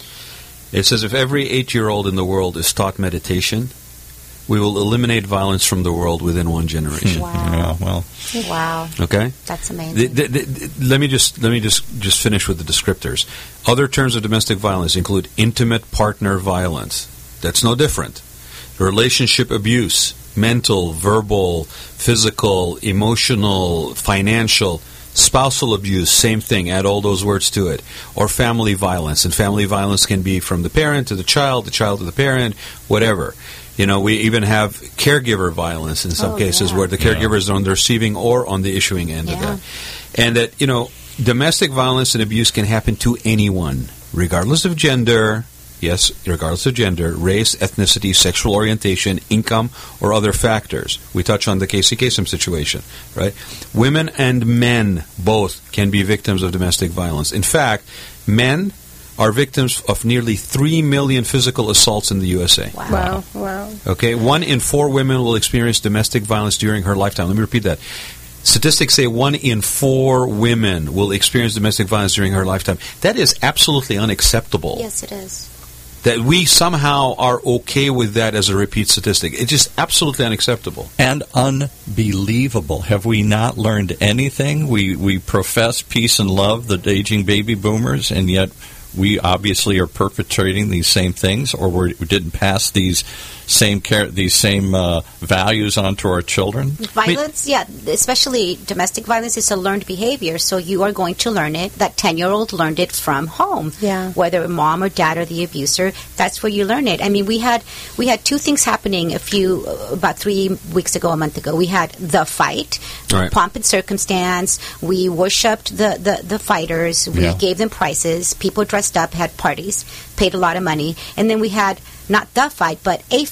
It says, "If every eight-year-old in the world is taught meditation, we will eliminate violence from the world within one generation." Wow. Yeah, well, Wow, Okay. that's amazing. The, the, the, the- let me just let me just just finish with the descriptors. Other terms of domestic violence include intimate partner violence. That's no different. Relationship abuse, mental, verbal, physical, emotional, financial, spousal abuse, same thing. Add all those words to it. Or family violence, and family violence can be from the parent to the child, the child to the parent, whatever. You know, we even have caregiver violence in some Oh, cases yeah. where the caregivers are on the receiving or on the issuing end of Yeah. that. And that, you know, domestic violence and abuse can happen to anyone, regardless of gender, yes, regardless of gender, race, ethnicity, sexual orientation, income, or other factors. We touch on the Casey Kasem situation, right? Women and men both can be victims of domestic violence. In fact, men are victims of nearly three million physical assaults in the U S A. Wow. Wow, wow. Okay, one in four women will experience domestic violence during her lifetime. Let me repeat that. Statistics say one in four women will experience domestic violence during her lifetime. That is absolutely unacceptable. Yes, it is. That we somehow are okay with that as a repeat statistic. It's just absolutely unacceptable. and unbelievable. Have we not learned anything? We we profess peace and love, the aging baby boomers, and yet we obviously are perpetrating these same things, or we're, we didn't pass these same care, these same uh, values onto our children. Violence, yeah, especially domestic violence is a learned behavior, so you are going to learn it. That ten-year-old learned it from home. Yeah. Whether mom or dad or the abuser, that's where you learn it. I mean, we had we had two things happening a few, about three weeks ago, a month ago. We had the fight, Right. pomp and circumstance. We worshipped the, the, the fighters. We Yeah. gave them prizes. People dressed up, had parties, paid a lot of money. And then we had not the fight, but a fight.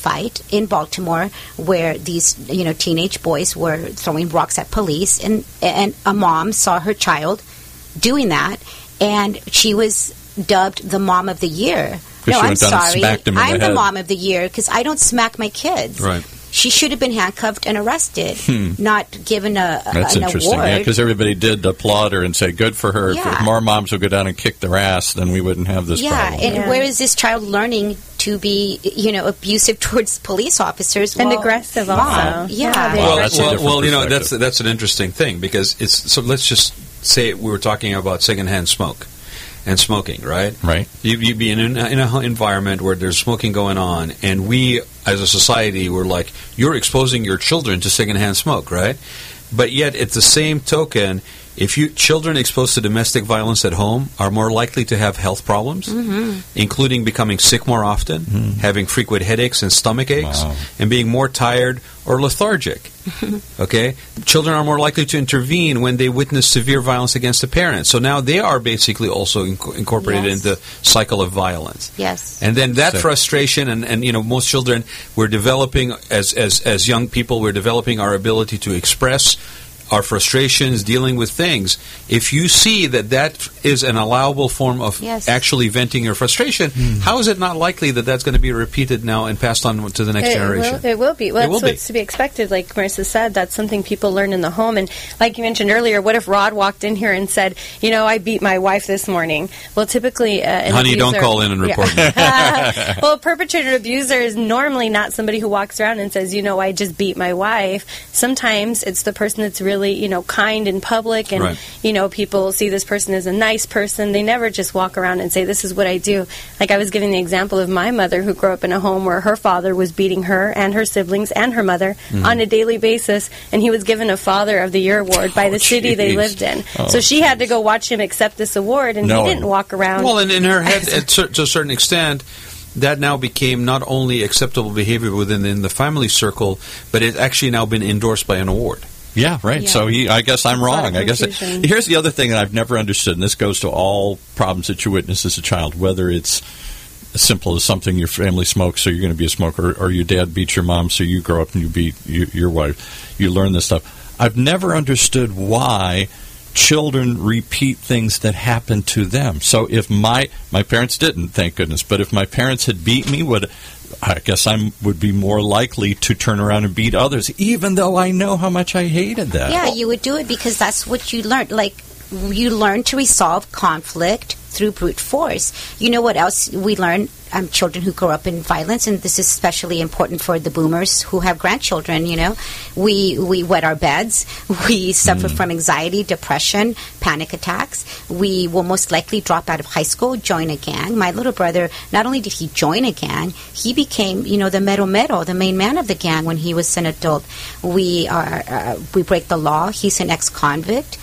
fight in Baltimore where these, you know, teenage boys were throwing rocks at police, and and a mom saw her child doing that, and she was dubbed the mom of the year. No, I'm sorry. I'm the mom of the year because I don't smack my kids. Right. She should have been handcuffed and arrested, hmm. not given a, a That's an interesting. award. Yeah, because everybody did applaud her and say, good for her. Yeah. If more moms would go down and kick their ass, then we wouldn't have this yeah, problem. and Yeah. where is this child learning to be, you know, abusive towards police officers? And Well, aggressive mom, also. Yeah. Yeah, they- Well, Well, that's a well, different well, you know, that's perspective. that's an interesting thing because it's so. Let's just say we were talking about secondhand smoke and smoking, right? Right. You you be in an in an environment where there's smoking going on, and we as a society we're like, you're exposing your children to secondhand smoke, right? But yet, at the same token, if you children exposed to domestic violence at home are more likely to have health problems, Mm-hmm. including becoming sick more often, having frequent headaches and stomach aches, Wow. and being more tired or lethargic. Okay? Children are more likely to intervene when they witness severe violence against a parent. So now they are basically also inc- incorporated Yes. into the cycle of violence. Yes. And then that So- frustration, and, and you know, most children, we're developing, as, as, as young people, we're developing our ability to express our frustrations, dealing with things. If you see that that is an allowable form of Yes. actually venting your frustration, how is it not likely that that's going to be repeated now and passed on to the next It generation? will, it will be. Well, It that's will be. what's to be expected. Like Marissa said, that's something people learn in the home. And like you mentioned earlier, what if Rod walked in here and said, you know, I beat my wife this morning? Well, typically, uh, an Honey, don't abuser- call in and report me. Yeah. Well, a perpetrator abuser is normally not somebody who walks around and says, you know, I just beat my wife. Sometimes it's the person that's really, you know, kind in public, and Right. you know, people see this person as a nice person. They never just walk around and say, this is what I do. Like I was giving the example of my mother, who grew up in a home where her father was beating her and her siblings and her mother Mm-hmm. on a daily basis, and he was given a Father of the Year award by Oh, the city they jeez. lived in. Oh, so she had to go watch him accept this award, and No. he didn't walk around. Well, and in her head, at cer- to a certain extent, that now became not only acceptable behavior within in the family circle, but it's actually now been endorsed by an award. Yeah, right. Yeah. So he, I guess I'm It's a lot wrong. of I guess confusion. here's the other thing that I've never understood, and this goes to all problems that you witness as a child, whether it's as simple as something your family smokes, so you're going to be a smoker, or your dad beats your mom, so you grow up and you beat you, your wife. You learn this stuff. I've never understood why children repeat things that happen to them. So if my my parents didn't, thank goodness, but if my parents had beat me, would I guess I would be more likely to turn around and beat others, even though I know how much I hated that. Yeah, you would do it because that's what you learned. Like, you learn to resolve conflict through brute force. You know what else we learn? Um, children who grow up in violence, and this is especially important for the boomers who have grandchildren, you know. We we wet our beds. We suffer from anxiety, depression, panic attacks. We will most likely drop out of high school, join a gang. My little brother, not only did he join a gang, he became, you know, the mero mero, the main man of the gang when he was an adult. We are uh, we break the law. He's an ex-convict.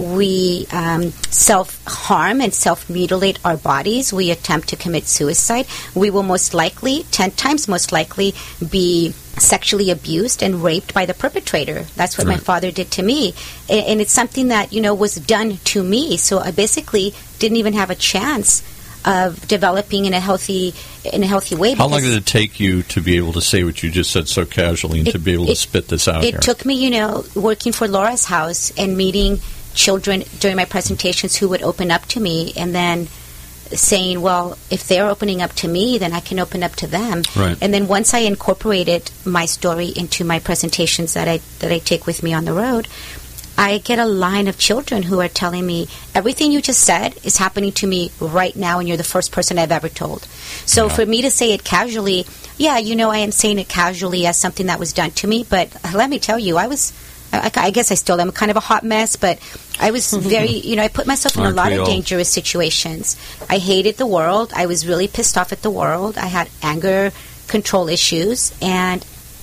We um, self-harm and self-mutilate our bodies. We attempt to commit suicide. We will most likely, ten times most likely, be sexually abused and raped by the perpetrator. That's what my Right. father did to me. A- And it's something that, you know, was done to me. So I basically didn't even have a chance of developing in a healthy in a healthy way. How long because did it take you to be able to say what you just said so casually and It- to be able to it- spit this out It here? took me, you know, working for Laura's house and meeting children during my presentations who would open up to me, and then saying, well, if they're opening up to me, then I can open up to them. Right. And then once I incorporated my story into my presentations that I that I take with me on the road, I get a line of children who are telling me, everything you just said is happening to me right now, and you're the first person I've ever told. So Yeah. for me to say it casually, yeah, you know, I am saying it casually as something that was done to me, but let me tell you, I was, I, I guess I still am kind of a hot mess, but I was very, you know, I put myself in a Aren't lot we of all? dangerous situations. I hated the world. I was really pissed off at the world. I had anger control issues, and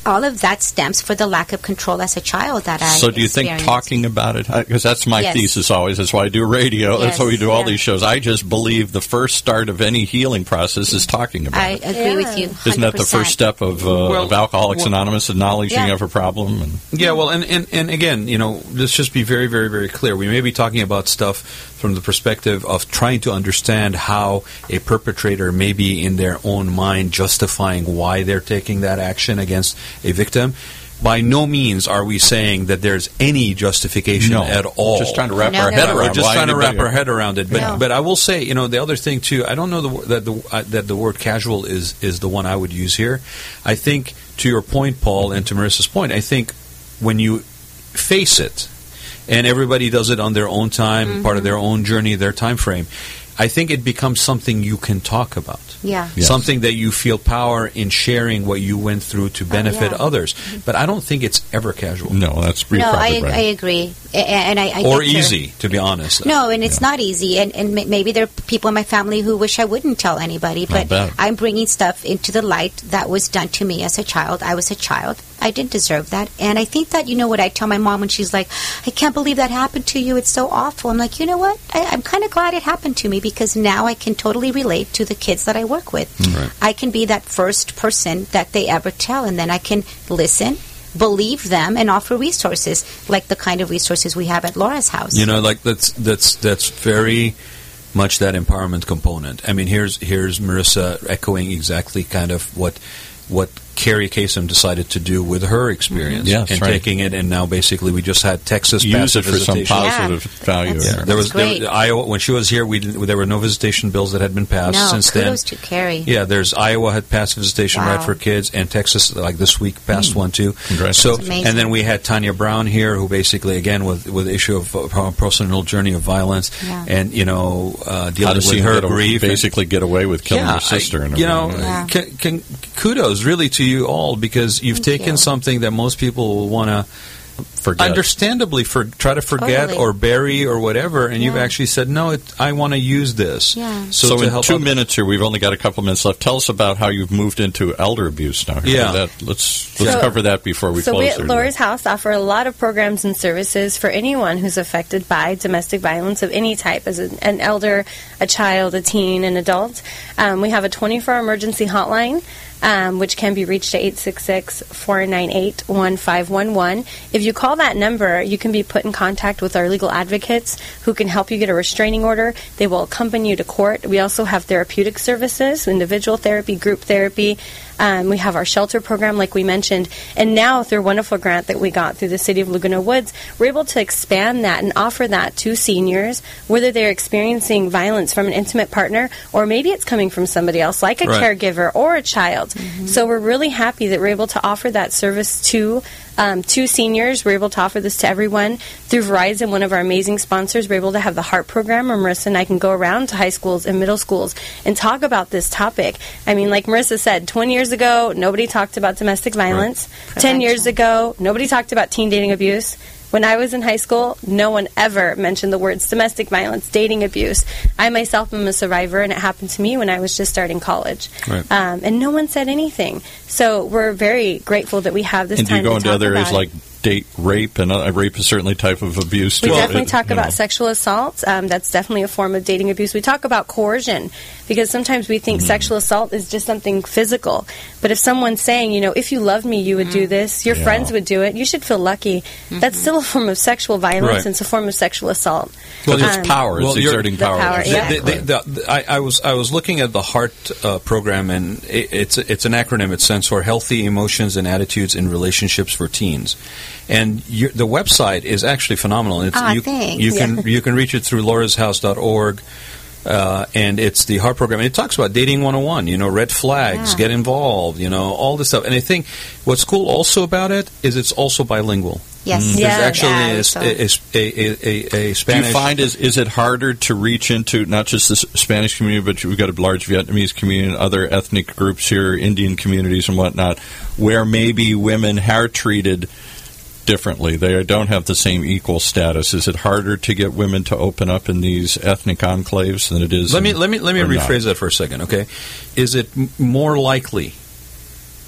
all of that stems for the lack of control as a child that I So do you think experienced. talking about it, because that's my Yes. thesis always, that's why I do radio, that's Yes, why we do all yeah. these shows. I just believe the first start of any healing process is talking about I it. agree Yeah. with you. one hundred percent. Isn't that the first step of, uh, Well, of Alcoholics well- Anonymous, acknowledging Yeah. you have a problem? And Yeah, well, and, and, and again, you know, let's just be very, very, very clear. We may be talking about stuff from the perspective of trying to understand how a perpetrator may be in their own mind justifying why they're taking that action against a victim. By no means are we saying that there's any justification No. at all. Just trying to wrap No, our no, head no. around We're just why trying to wrap anybody- our head around it. But No. but I will say, you know, the other thing too. I don't know the, that the uh, that the word casual is is the one I would use here. I think, to your point, Paul, and to Marissa's point, I think when you face it, and everybody does it on their own time, Mm-hmm. part of their own journey, their time frame, I think it becomes something you can talk about. Yeah. Yes. Something that you feel power in sharing what you went through to benefit yeah. others. But I don't think it's ever casual. No, that's you're No, I, probably right. I agree. A- And I, I Or get your- easy, to be honest. No, and it's not easy, and, and ma- maybe there are people in my family who wish I wouldn't tell anybody, but bet. I'm bringing stuff into the light that was done to me as a child. I was a child. I didn't deserve that, and I think that, you know what I tell my mom when she's like, I can't believe that happened to you, it's so awful. I'm like, you know what, I, I'm kind of glad it happened to me, because now I can totally relate to the kids that I work with. Right. I can be that first person that they ever tell, and then I can listen, believe them, and offer resources like the kind of resources we have at Laura's house. You know, like that's that's that's very much that empowerment component. I mean, here's here's Marissa echoing exactly kind of what what Carrie Kasem decided to do with her experience, Yes, and right. taking it, and now basically we just had Texas Use passive it for some visitation. positive Yeah. value. That's- there. There was there, great. Iowa when she was here. We didn't, there were no visitation bills that had been passed no, since kudos then. to Carrie. Yeah, there's Iowa had passed visitation Wow. right for kids, and Texas like this week passed one too. Congrats. So, That's amazing. and then we had Tanya Brown here, who basically again with with the issue of uh, personal journey of violence, Yeah. and you know uh, How dealing to see with him her get a- grief, and- basically get away with killing yeah, her sister. I- and you know, everything. Yeah. can, can, kudos really to you all, because you've Thank taken you. something that most people will want to Forget. understandably for try to forget Totally. or bury or whatever, and you've Yeah. actually said, no, it, I want to use this. Yeah. So, So, to in help two others. minutes here, we've only got a couple minutes left. Tell us about how you've moved into elder abuse now. Here. Yeah. That, let's let's So- cover that before we so close. we at here. Laura's House offer a lot of programs and services for anyone who's affected by domestic violence of any type, as an, an elder, a child, a teen, an adult. Um, we have a twenty-four hour emergency hotline, um, which can be reached at eight six six, four nine eight, one five one one. If you call that number, you can be put in contact with our legal advocates who can help you get a restraining order. They will accompany you to court. We also have therapeutic services, individual therapy, group therapy. Um, we have our shelter program, like we mentioned. And now, through a wonderful grant that we got through the City of Laguna Woods, we're able to expand that and offer that to seniors, whether they're experiencing violence from an intimate partner, or maybe it's coming from somebody else, like a Right. caregiver or a child. So we're really happy that we're able to offer that service to um, to seniors. We're able to offer this to everyone through Verizon, one of our amazing sponsors. We're able to have the HEART program, where Marissa and I can go around to high schools and middle schools and talk about this topic. I mean, like Marissa said, twenty years ago, nobody talked about domestic violence. ten years Prevention. ago, nobody talked about teen dating abuse. When I was in high school, no one ever mentioned the words domestic violence, dating abuse. I myself am a survivor, and it happened to me when I was just starting college. Right. Um, and no one said anything. So we're very grateful that we have this and do time you go to into talk other areas about it. like date rape, and uh, rape is certainly a type of abuse. We too. definitely It- talk you about know. sexual assault. Um, that's definitely a form of dating abuse. We talk about coercion, because sometimes we think sexual assault is just something physical. But if someone's saying, you know, if you loved me, you would do this, your Yeah. friends would do it, you should feel lucky. That's still a form of sexual violence, Right. and it's a form of sexual assault. Because Um, it's power. It's well, you're- exerting The power. power, The- yeah. the- the- the- the- I, I was I was looking at the HEART uh, program, and it, it's it's an acronym. It stands for Healthy Emotions and Attitudes in Relationships for Teens, and you, the website is actually phenomenal. It's, Ah, you, thanks. you can you can reach it through laura's house dot org. Uh, and it's the HEART program. And it talks about dating one oh one, you know, red flags, Yeah. get involved, you know, all this stuff. And I think what's cool also about it is it's also bilingual. Yes. There's Yeah. actually Yeah, a, so- a, a, a, a Do Spanish. you find is is it harder to reach into not just the S- Spanish community, but we've got a large Vietnamese community and other ethnic groups here, Indian communities and whatnot, where maybe women are treated differently? They don't have the same equal status. Is it harder to get women to open up in these ethnic enclaves than it is? Let me in- let me let me or not? rephrase that for a second, okay? Is it m- more likely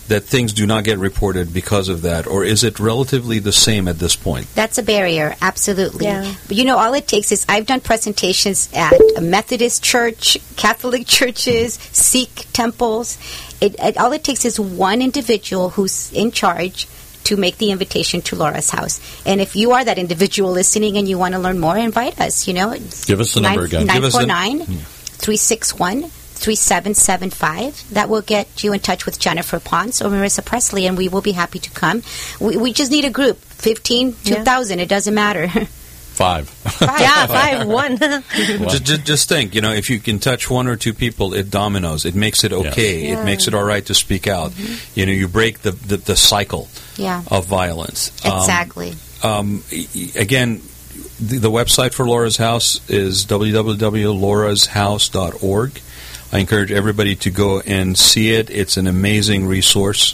that things do not get reported because of that, or is it relatively the same at this point? That's a barrier, absolutely. Yeah. But you know, all it takes is I've done presentations at a Methodist church, Catholic churches, Sikh temples. It, it, all it takes is one individual who's in charge to make the invitation to Laura's house. And if you are that individual listening and you want to learn more, invite us. You know, give us the number again. nine four nine, three six one, three seven seven five. That will get you in touch with Jennifer Ponce or Marissa Presley, and we will be happy to come. We, we just need a group, fifteen, two thousand, yeah. It doesn't matter. Five. Five. Yeah, five, one. just, just, just think, you know, if you can touch one or two people, it dominoes. It makes it okay. Yes. It makes it all right to speak out. Mm-hmm. You know, you break the, the, the cycle yeah. of violence. Exactly. Um, um, again, the, the website for Laura's House is w w w dot laura's house dot org. I encourage everybody to go and see it. It's an amazing resource.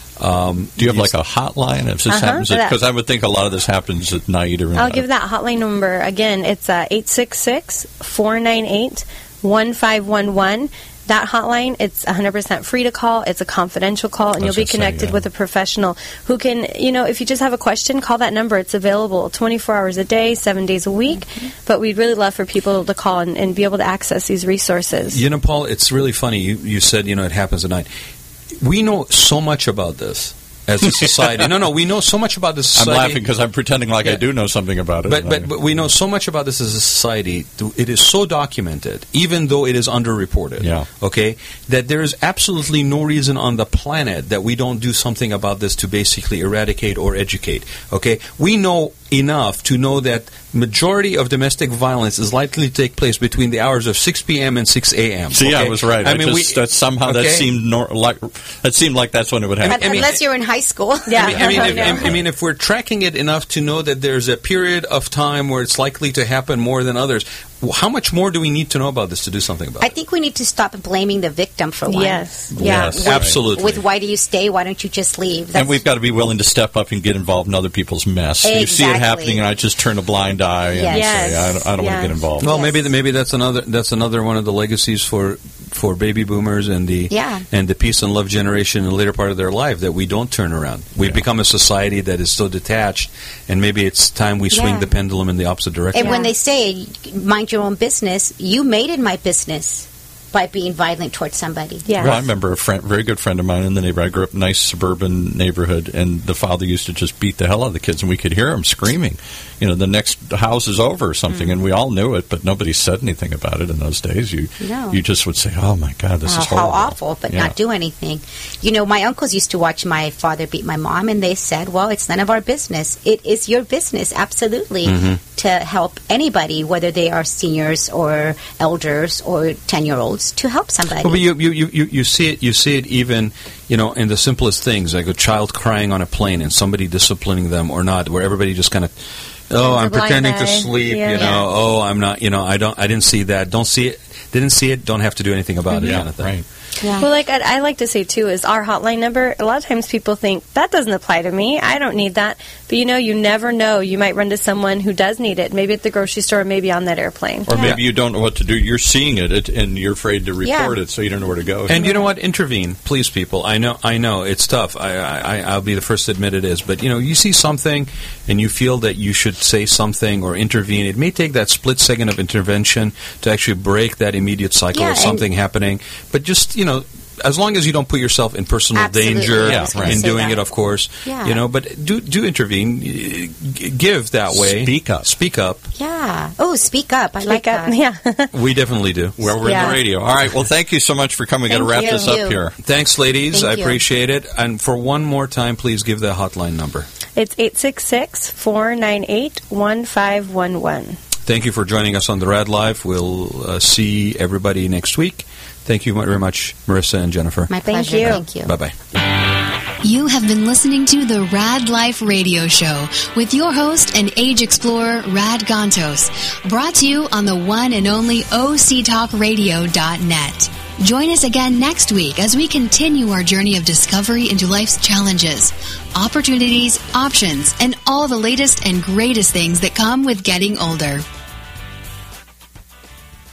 Um, Do you have like a hotline if this uh-huh, happens? Because I would think a lot of this happens at night. Or I'll give that hotline number again. It's uh, eight six six, four nine eight, one five one one. That hotline, it's one hundred percent free to call. It's a confidential call, and you'll be connected say, yeah. with a professional who can, you know, if you just have a question, call that number. It's available twenty-four hours a day, seven days a week. Mm-hmm. But we'd really love for people to call and, and be able to access these resources. You know, Paul, it's really funny. You, you said, you know, it happens at night. We know so much about this as a society. no, no, we know so much about this society. I'm laughing because I'm pretending like yeah. I do know something about it. But, but but we know so much about this as a society. It is so documented, even though it is underreported. Yeah. Okay, that there is absolutely no reason on the planet that we don't do something about this to basically eradicate or educate. Okay, we know enough to know that majority of domestic violence is likely to take place between the hours of six p.m. and six a.m. See, okay? I was right. I, I mean, just, we, that somehow okay. that seemed nor, like that seemed like that's when it would happen. I mean, Unless you're in high school. Yeah. I mean, I mean, if, I mean, if we're tracking it enough to know that there's a period of time where it's likely to happen more than others, how much more do we need to know about this to do something about I it? I think we need to stop blaming the victim for one. Yes. Yeah. Yes. With, Absolutely. With why do you stay? Why don't you just leave? That's and we've got to be willing to step up and get involved in other people's mess. Exactly. You see it happening, and I just turn a blind eye and Yes. say, I don't, I don't yes. want to get involved. Well, Yes. maybe maybe that's another that's another one of the legacies for for baby boomers and the Yeah. and the peace and love generation in the later part of their life, that we don't turn around. We've Yeah. become a society that is so detached, and maybe it's time we swing Yeah. the pendulum in the opposite direction. And when Yeah. they say, mind your own business, you made it my business by being violent towards somebody. Yeah. Well, I remember a friend, very good friend of mine in the neighborhood. I grew up in a nice suburban neighborhood, and the father used to just beat the hell out of the kids, and we could hear him screaming. You know, the next house is over or something, mm. and we all knew it, but nobody said anything about it in those days. You No. you just would say, "Oh my God, this Oh, is horrible." how awful, but Yeah. not do anything. You know, my uncles used to watch my father beat my mom, and they said, well, it's none of our business. It is your business, absolutely, Mm-hmm. to help anybody, whether they are seniors or elders or ten-year-olds, to help somebody. Well, but you, you, you, you see it. You see it even, you know, in the simplest things, like a child crying on a plane and somebody disciplining them or not, where everybody just kind of, oh, I'm blind pretending eye. to sleep. Yeah. You know, oh, I'm not. You know, I don't. I didn't see that. Don't see it. Didn't see it. Don't have to do anything about it. Yeah, Kind of thing. right. Yeah. Well, like I, I like to say too, is our hotline number. A lot of times people think that doesn't apply to me. I don't need that. But you know, you never know. You might run to someone who does need it. Maybe at the grocery store, maybe on that airplane. Or Yeah. maybe you don't know what to do. You're seeing it, it and you're afraid to report Yeah. it, so you don't know where to go. And you know what? Intervene, please, people. I know, I know, it's tough. I, I, I'll be the first to admit it is. But you know, you see something, and you feel that you should say something or intervene. It may take that split second of intervention to actually break that immediate cycle Yeah, of something happening. But just you know. As long as you don't put yourself in personal Absolutely. danger Yeah, right. in say doing that. it, of course, Yeah. you know. But do do intervene, G- give that way. Speak up. Speak up. Yeah. Oh, speak up. I like Speak up. that. Yeah. We definitely do. Well, we're Yeah. in the radio. All right. Well, thank you so much for coming. Got to Thank wrap you. this Thank up you. here. Thanks, ladies. Thank I you. appreciate it. And for one more time, please give the hotline number. It's eight six six, four nine eight, one five one one. Thank you for joining us on the Rad Live. We'll uh, see everybody next week. Thank you very much, Marissa and Jennifer. My Thank pleasure. you. Thank you. Bye-bye. You have been listening to the Rad Life Radio Show with your host and age explorer, Rad Gantos, brought to you on the one and only O C talk radio dot net. Join us again next week as we continue our journey of discovery into life's challenges, opportunities, options, and all the latest and greatest things that come with getting older.